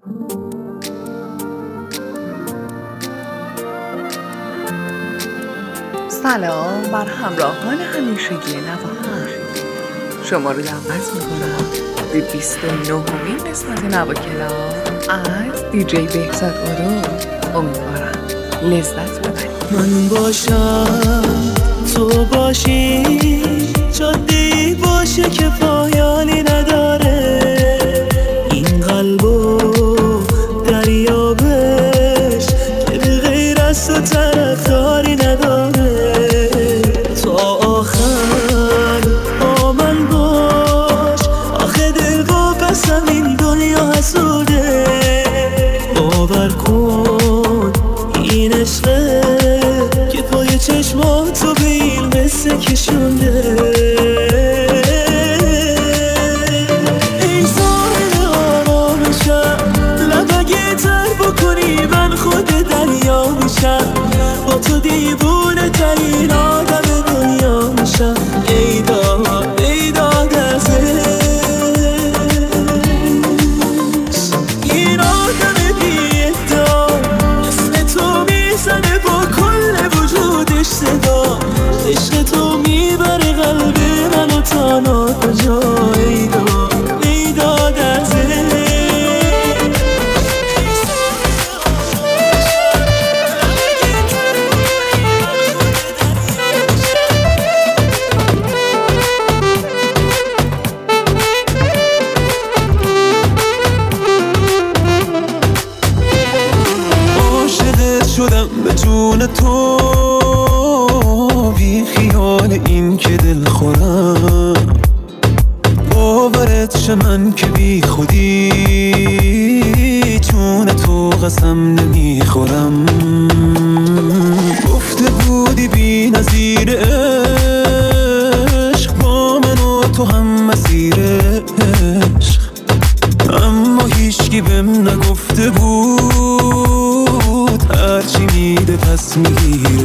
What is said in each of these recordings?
سلام بر همراهان همیشگی نواهر. شما رو دعوت میکنم به 29مین قسمت نوا کلاس از دیجی بهزاد اورو. امیدوارم لذت ببرید. من باشم تو باشی، جاده‌ای باشه که پایانی نداره. این قلبو دریابش که به غیر از تو طرفداری نداره. تا آخر با من باش، آخه دل واپسم این دنیا حسوده. باور کن این عشقه که پای چشماتو به این قصه کشونده. ای ساحل آرامشم، لب اگه تر بکنی من خود دریا میشم. با تو دیوونه ترین آدم دنیا میشم. ای داد ای داد ازش، این آدم بی ادعا اسم تو میزنه با کل وجودش صدا. عشق تو میبره قلب منو تا ناکجا. ای داد ای داد ازش. عاشقت شدم به جون تو، بی خیال این که دل خورم. باورت شه من که بی خودی چون تو قسم نمیخورم. گفته بودی بی نظیر عشق، با من و تو هم مسیر عشق. اما هیچکی بهم نگفته بود هرچی میده پس میگیره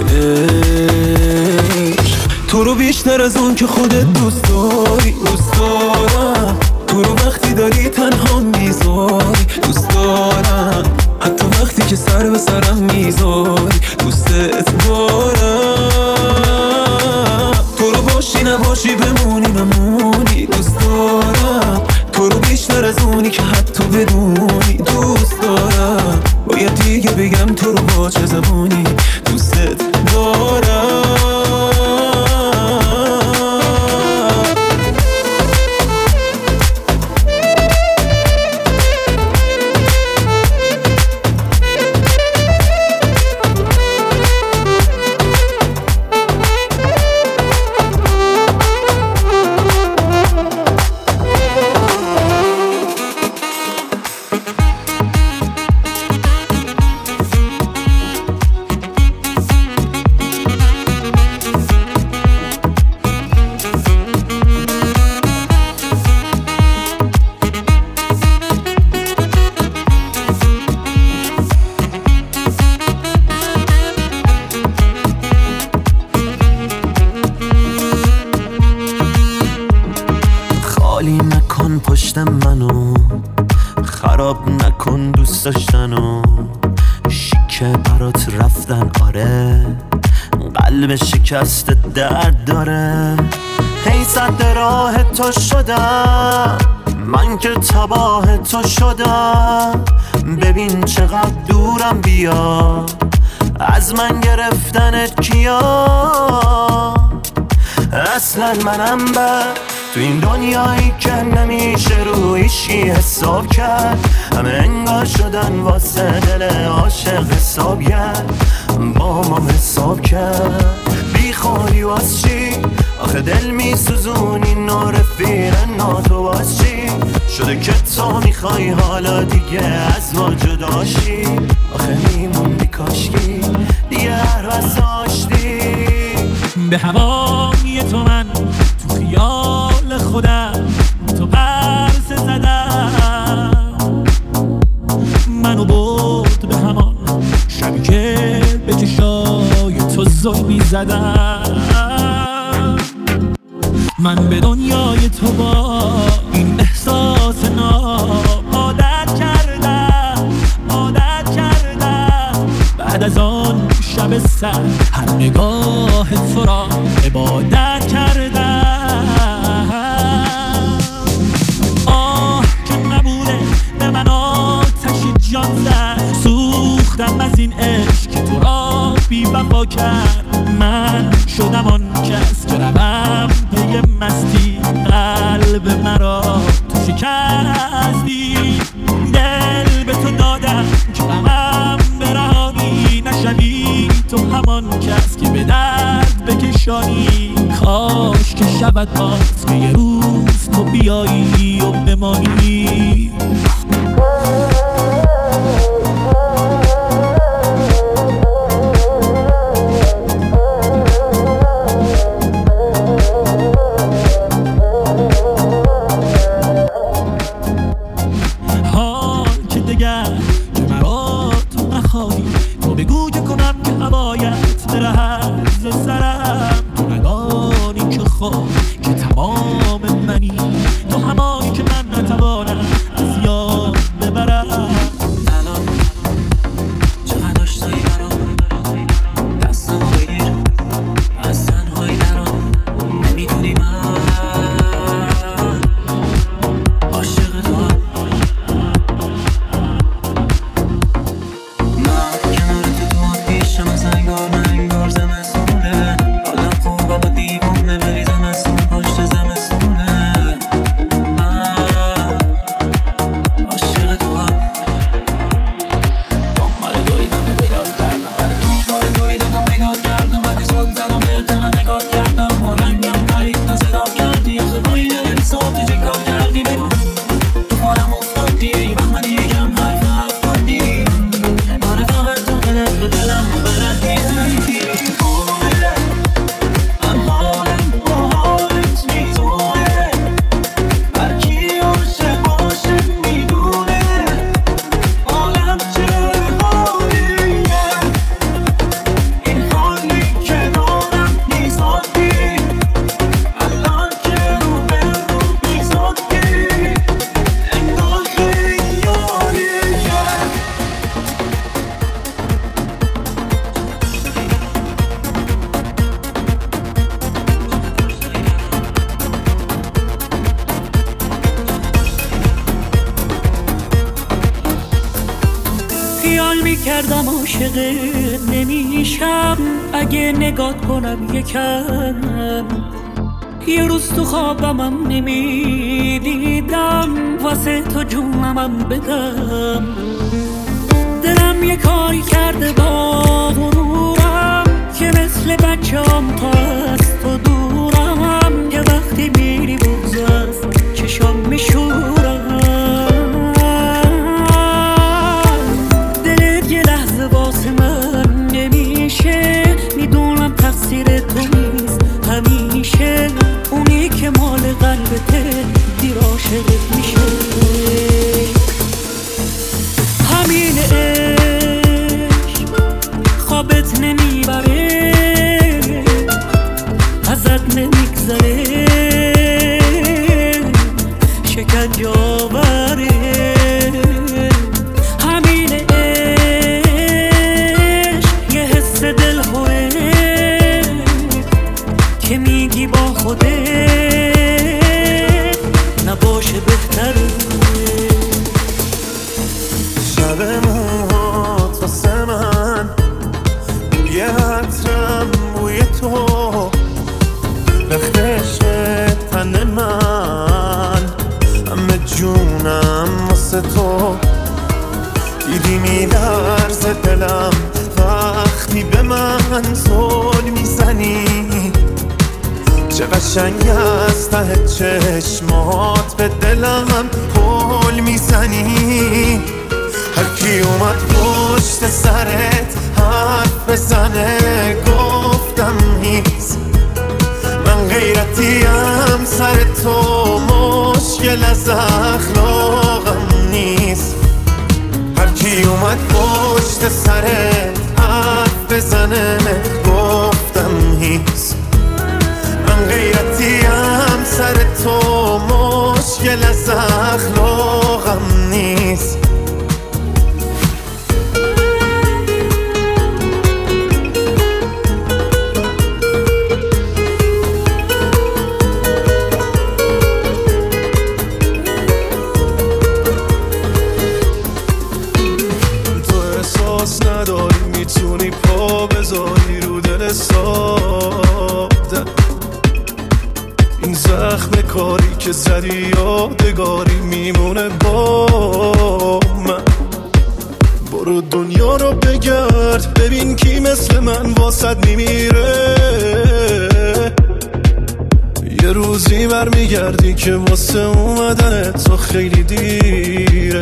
عشق. تو رو بیشتر از اون که خودت دوست داری دوست دارم. تو رو وقتی داری تنها میذاری دوست دارم. حتی وقتی که سر به سرم میذاری دوستت دارم. تو رو باشی نباشی بمونی نمونی دوست دارم. تو رو بیشتر از اونی که حتی بدونی دوست دارم. باید دیگه بگم تو رو با چه زبونی دوستت دارم. خالی نکن پشت منو، خراب نکن دوست داشتنو. شیکه برات رفتن آره، قلب شکست درد داره. هی صد راه تو شدم، من که تباه تو شدم. ببین چقدر دورم بیا، از من گرفتنت کیا. اصلا منم تو این دنیایی که نمیشه رویشی حساب کرد. همه انگار شدن واسه دل عاشق حسابگر. با ما حساب کرد بی خوری واس چی؟ آخه دل میسوزونی نو رفیقن ناتو واس چی؟ شده که تو میخوای حالا دیگه از ما جداشی. آخه میموندی کاشکی دیگه هر واسه آشتی. به هوای تو من تو خیال خودم تو پرسه زدم. منو برد به همان شبی که به چشای تو ظلمی زدم. من به دنیای تو با این احساس ناب عادت کردم. لب سر هر نگاه تو را عبادت کردم. آه که نبوده به من آتش جان زد، سوختم از این عشق که تو را بی وفا کرد. من شدم آن کس که روم پی مستی، قلب مرا تو شکستی. دل به تو دادم که غمم برهانی، نشوی تو همان کس که به درد بکشانی. کاش که شود باز که یه روز تو بیایی و بمانی. تو بگو که کنم که هوایت برهد ز سرم. تو ندانی که خود که تمام منی، تو همانی که من نتوانم از یاد ببرم. الان چقدر داشتایی برام، دستمو بگیر از تنهایی درام. نمیدونی من عاشق تو، از انگار نه انگار زمستونه. حالم خوب اما دیوونه بریزم از اون پشت زمستونه. من عاشق تو هم دنبال دویدم به بیدار کردم، ولی دنبال دویدم و بیدار کردم. ولی زود زدم بهت من نگاه کردم و رنگم پرید تا صدا کردی. آخه بایی نداری صبح چه کار کردی؟ بگو تو خانم افتادی و من یکم حرف افتادی. آره فقط تو دلت به دلم خیال میکردم عاشق نمیشم اگه نگات کنم یکم. یه روز تو خوابمم نمیدیدم واسه تو جونمم بدم. دلم یه کاری کرده با غرورم که مثل بچه‌ام تا از تو دورم. یه وقتی میری بغض از چشام میشورم. واسه من نمیشه، میدونم تقصیر تو نیست همیشه. اونی که مال قلبته دیر عاشقت میشه. همین عشق خوابت نمیبره، ازت نمیگذره، شکنجه آوره. که میگی با خودت نباشه بهتره. شب موت واسه من یه عطرم بوی تو، رختش تن من همه جونم واسه تو. دیدی میلرزه دلم وقتی به من زل میزنی. چه قشنگ از ته چشمات به دلم پل میزنی. هر کی اومد پشت سرت حرف بزنه گفتم نیست. من غیرتیم سر تو، مشکل از اخلاقم نیست. هر کی اومد پشت سرت حرف بزنه گفتم نیست. من غیرتیم سر تو، مشکل از اخلاقم نیست. ولی یادگاری میمونه با من. برو دنیا رو بگرد ببین کی مثل من واسد میمیره. یه روزی برمیگردی که واسه اومدن تو خیلی دیره.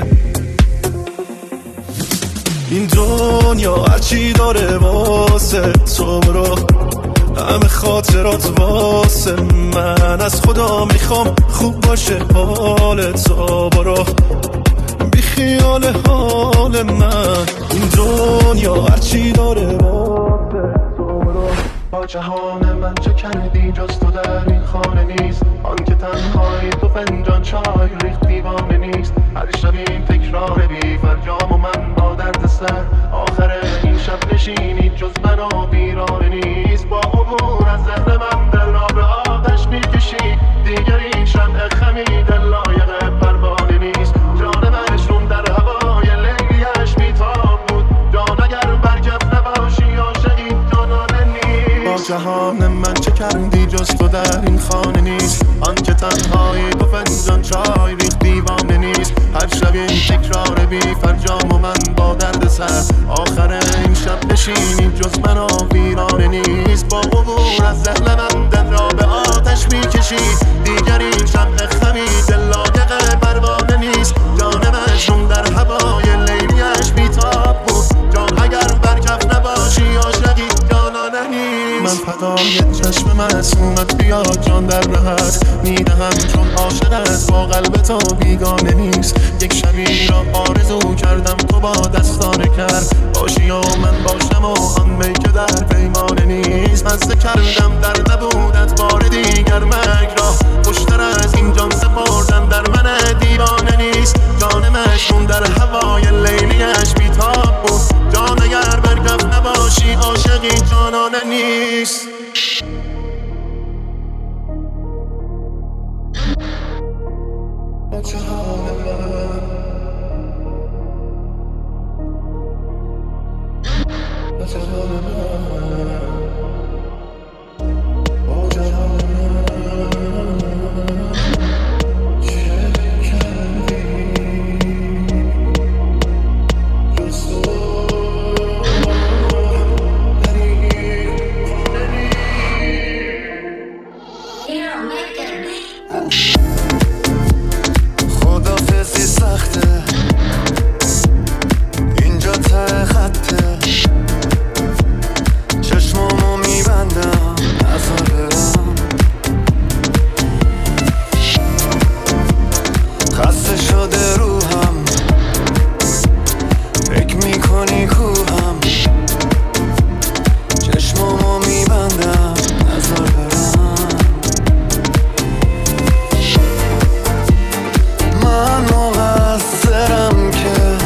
این دنیا هرچی داره واسه تو برو، همه خاطرات واسه من. از خدا میخوام خوب باشه حال تو برو، بی خیال حال من. این دنیا هرچی داره واسه تو برو. با جهان من چه کردی جز تو در این خانه نیست. آن که تنهایی تو فنجان چای ریخت دیوانه نیست. هر شب این تکرار بی فرجام و من با درد سر. آخر این شب نشینی جز من و بیرانه نیست. با عبور از ذهن من دل را به آتش میکشی. دیگر این شمع خمید لایق پروانه نیست. جان مشروم در هوای لیلیش بیتاب بود. جان اگر برکف نباشی عاشقی جانانه نیست. با جهان من چه کردی جز تو در این خانه نیست. آن که تنهایی تو فنجان چای ریخت دیوانه نیست. هر شب این تکرار بی فرجام و من با درد سر. آخر این شب نشینی جز من و ویرانه نیست. با عبور از ذهن من دل را به آتش میکشی. دیگر این شمع خمید لایق پروانه نیست. جان مشروم در هوای لیلیش بیتاب بود. جان اگر برکف نباشی عاشقی جانانه نیست. من فدای چشم معصومت بیا جان در رهت میدهم چون عاشقت با قلب تو بیگانه نیست. یک شبی را آرزو کردم تو با دستانه کرد باشی و من باشم و آن می که در پیمانه نیست. مزه کردم در نبودت بار دیگر مرگ را. خوشتر از این جان سپردن در من دیوانه نیست. جان مشروم در هوای لیلیش بیتاب بود. جان اگر برکف نباشی عاشقی جانانه نیست. خدافظی سخته اینجا ته خطه. چشمامو میبندم نزار برم. خسته شده روحم فکر میکنی کوهم. چشمامو میبندم نزار برم. من مقصرم که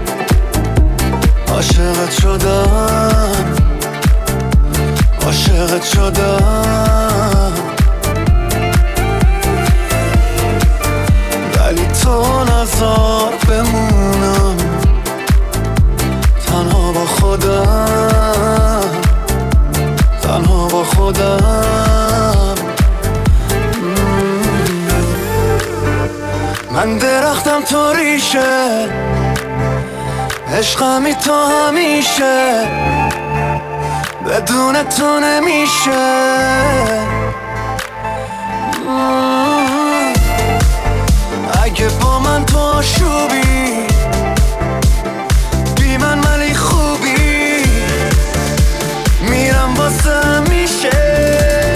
عاشقت شدم. عاشقت شدم ولی تو نذار بمونم تنها با خودم. تنها با خودم. من درختم تو ریشه عشقمی تو همیشه. بدون تو نمیشه. اگه با من تو آشوبی بی من ولی خوبی. میرم واسه همیشه.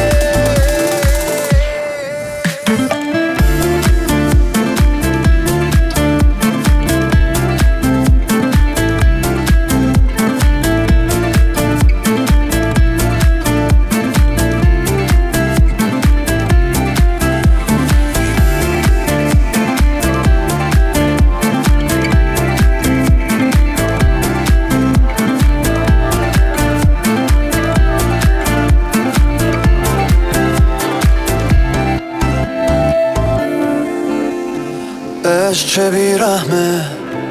عشق چه بیرحمه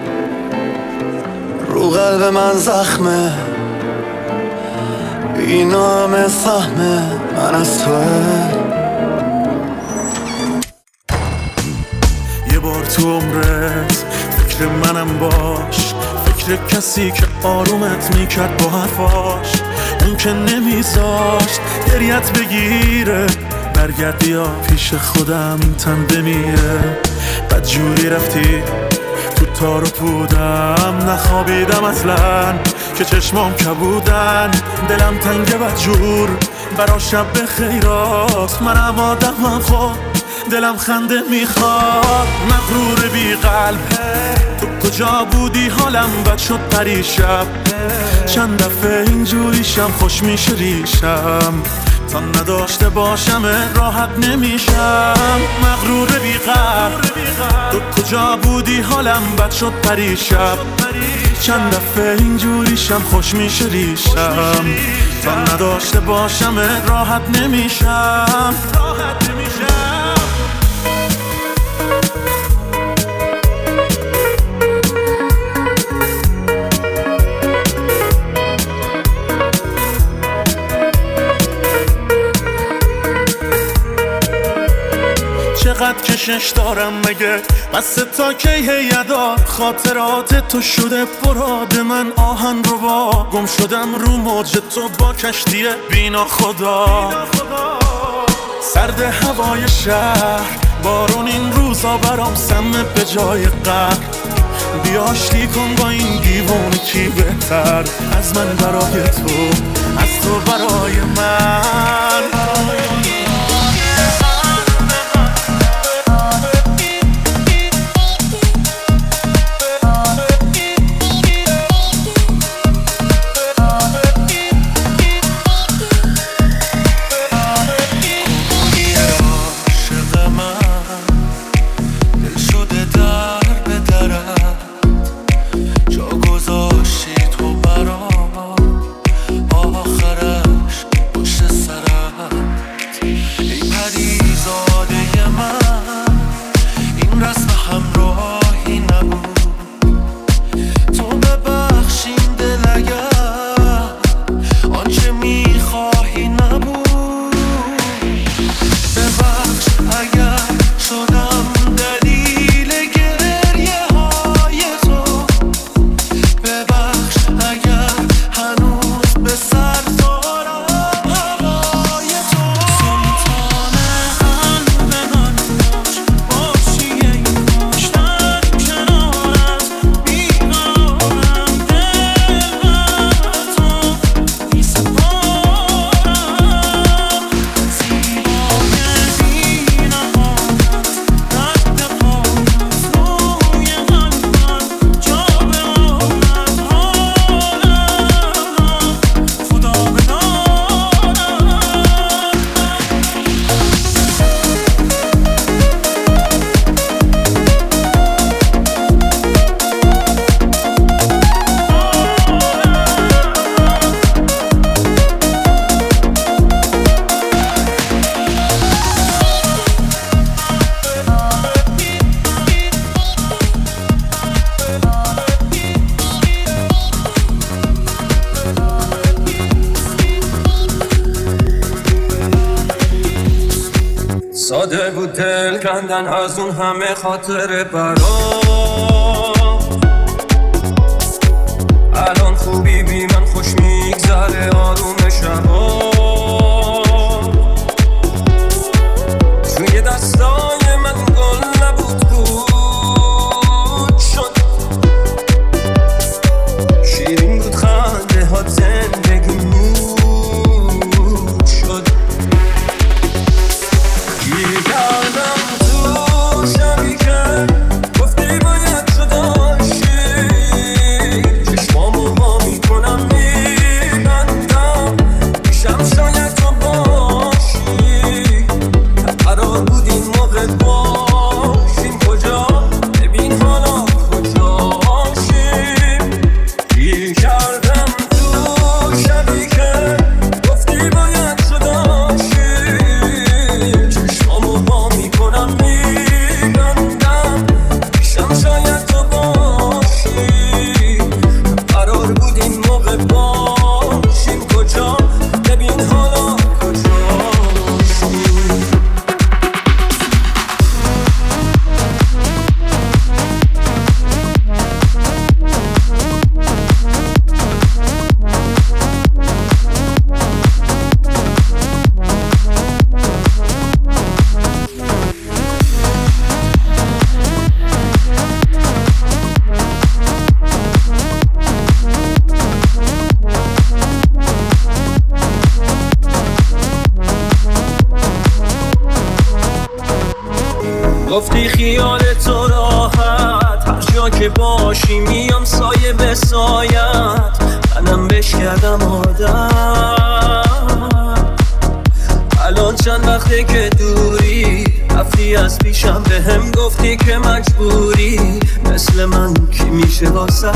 رو قلب من زخمه. اینا همه سهمه من از توه. تو عمرت، فکر منم باش، فکر کسی که آرومت میکرد با حرفاش، اون که نمیذاشت گریت بگیره، برگردی یا پیش خودم تن بمیره. بد جوری رفتی تو تار و پودم، نخوابیدم اصلا که چشمام کبودن، دلم تنگه بدجور برا شب خیرات، منم آدمم خود دلم خنده میخواد. مغرور بی قلب تو کجا بودی حالم بد شد پریشب، چند دفعه اینجوریشم خوش میشه ریشم، تا نداشته باشم راحت نمیشم. مغرور بی قلب تو کجا بودی حالم بد شد پریشب، چند دفعه اینجوریشم خوش میشه ریشم، تا نداشته باشم راحت نمیشم. چقدر کشش دارم مگه بس تا کی هیدا، خاطرات تو شده براد من آهن رو با، گم شدم رو موج تو با کشتی بینا خدا. سرد هوای شهر بارون این روزا برام سمه به جای قهر، بیا آشتی کن با این دیوونه کی بهتر از من برای تو، از تو برای من. ساده بود دل کندن از اون همه خاطر برام، الان خوبی بی من خوش میگذره آروم شبا، توی دستای من گل نبود بود شد، شیرین بود خنده ها زندگی نور شد. گیر کردم تو شبی که گفتی باید جداشی، چشمامو وا میکنم میبندم، پیشم تنها که باشی میام سایه به سایت، منم بهش کردم عادت. الان چند وقته که دوری، رفتی از پیشم به هم گفتی که مجبوری، مثل من کی میشه واسه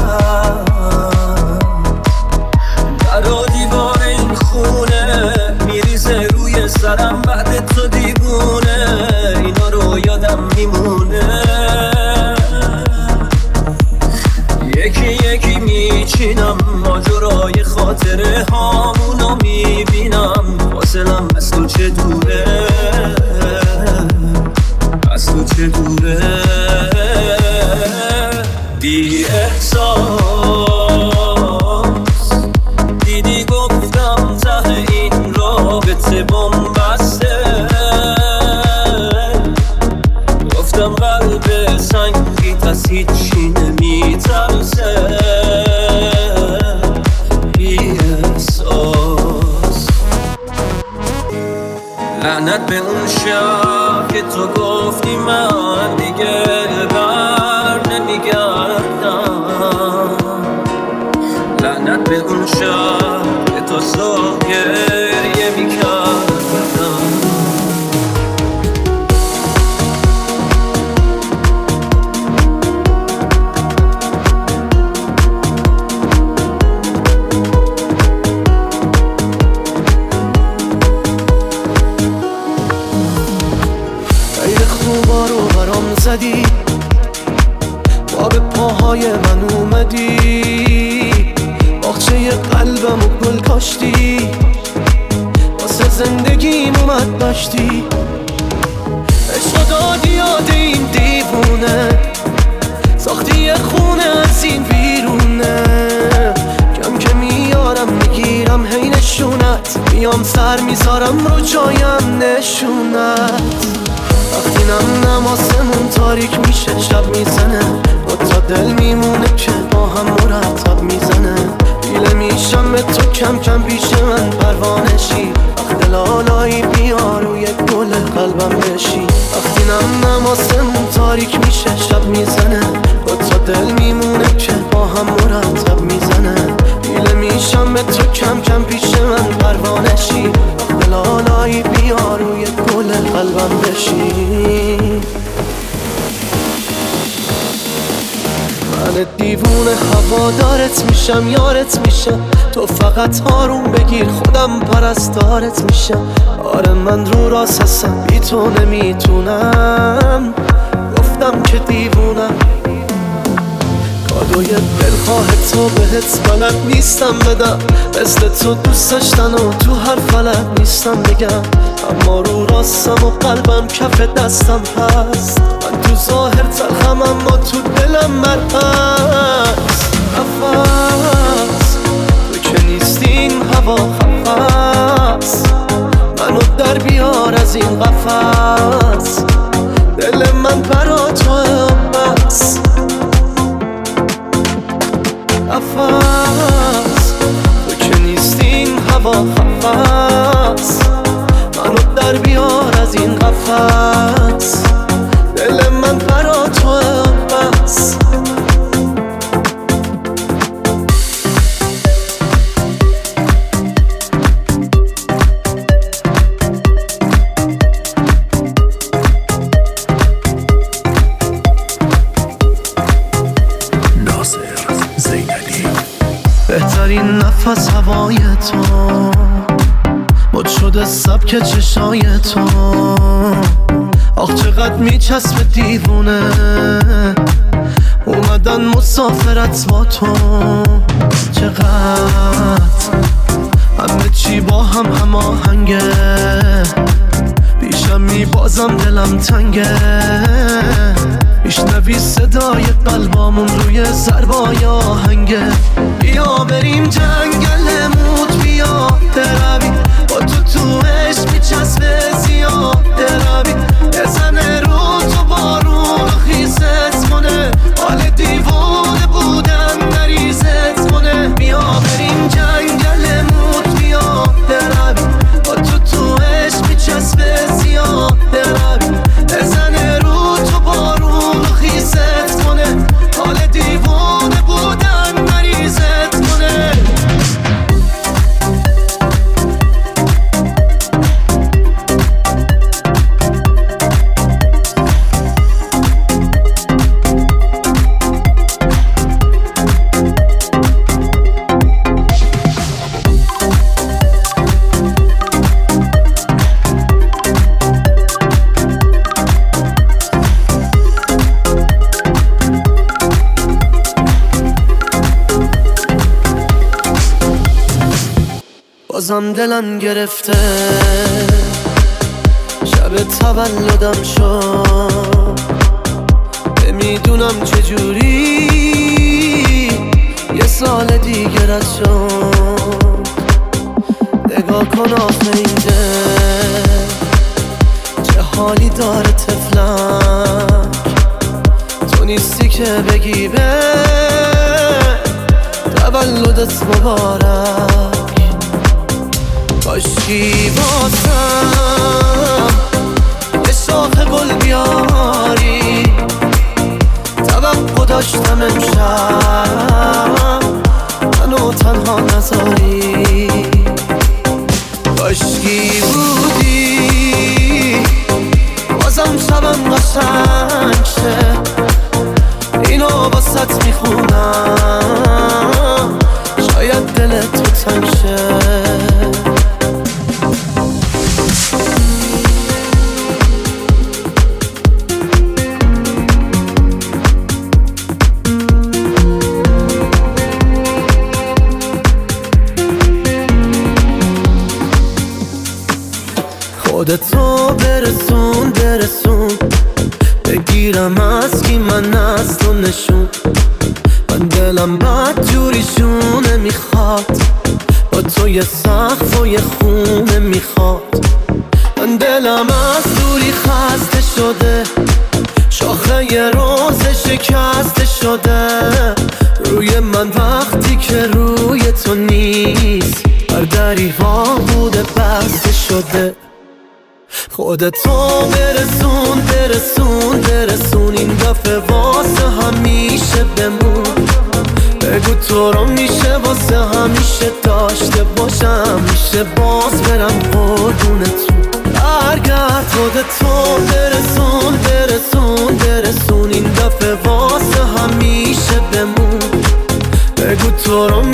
در و دیوار این خونه میریزه روی سرم بعد تو دیوونه، اینا رو یادم میمونه. یکی یکی میچینم ماجرای خاطره هامونو میبینم، فاصلم از تو چه دوره، از تو چه دوره. بی احساس دیدی گفتم ته این رابطه بمبسته، گفتم قلب سنگی از هیچی نمیترسه. بی احساس لعنت به اون شب که تو گفتی من دیگه بر نمیگردم، لعنت به اون شب که تو صبح گریه میکردم. زدی با به پاهای من اومدی، باغچه قلبمو گل کاشتی، واسه زندگیم اومد داشتی، عشق دادی یاد این دیوونه، ساختی یه خونه از این بیرونه، کم که میارم میگیرم هی نشونت، میام سر میذارم رو جایم نشونت. وقتی نم آسمون تاریک میشه شب میزنه، دوتا دل میمونه که با هم مرتب میزنه، دیله میشم به تو کم کم پیش من پروانشی، وقت لالایی بیا روی گل قلبم بشی. وقتی نم آسمون تاریک میشه شب میزنه، دوتا دل میمونه که با هم مرتب میزنه، دیله میشم به تو کم کم پیش من پروانشی، وقت لالایی بیا روی گل قلبم بشی. من دیوونه هوادارت میشم یارت میشم، تو فقط آروم بگیر خودم پرستارت میشم. آره من رو راست هستم بی تو نمیتونم، گفتم که دیوونم، کادوی دلخواه تو بهت بلد نیستم بدم، مثل تو دوست داشتن و تو هر فلک نیستم بگم، اما رو راستم و قلبم کف دستم هست، من تو ظاهر تلخم اما تو دلم مرهست. نفس تو که نیستی این هوا خفست، منو در بیار از این قفس، دل من برا تو بس. نفس تو که نیستی این هوا خفست، منو در بیار از این قفس، دل من برا تو بس. بهترین نفس هوای تو، مد شده سبک چشای تو، آخ چقدر میچسب دیوونه، اومدن مسافرت با تو، چقدر همه چی با هم هماهنگه، پیشم میبازم دلم تنگه، میشنوی صدای قلبامون روی ضربای آهنگه. بیا بریم جنگل موت، بیا بروی با تو عشق میچسبه زیاد روی، بزنه رو تو بارون خیزت کنه، حال دیوونه بودن نریزت کنه. بیا بریم جنگل موت، بیا بروی با تو عشق میچسبه زیاد روی، بزنه رو تو بارون خیزت کنه، حال بازم دلم گرفته شب تولدم شد نمیدونم چجوری یه سال دیگه رد شد نگاه کن آخه این دل چه حالی داره طفلک تو نیستی که بگی به تولدت مبارک کاشکی واسم یه شاخ گل بیاری توقع داشتم امشب منو تنها نذاری کاشکی بودی بازم شبم قشنگ شه اینو واسط میخونم شاید دلت تو تنگ شه خودتو برسون بگیرم از کی من از تو نشون من دلم بد جوریشونه میخواد با تو یه سقف و یه خونه میخواد من دلم از دوری خسته شده شاخه یه روز شکسته شده روی من وقتی که روی تو نیست بر دریوا بوده بسته شده خودتو برسون این دفعه واسه همیشه بمون بگو تو رو میشه واسه همیشه داشته باشم میشه باز برم قربونتون برگرد خودتو برسون این دفعه واسه همیشه بمون بگو تو رو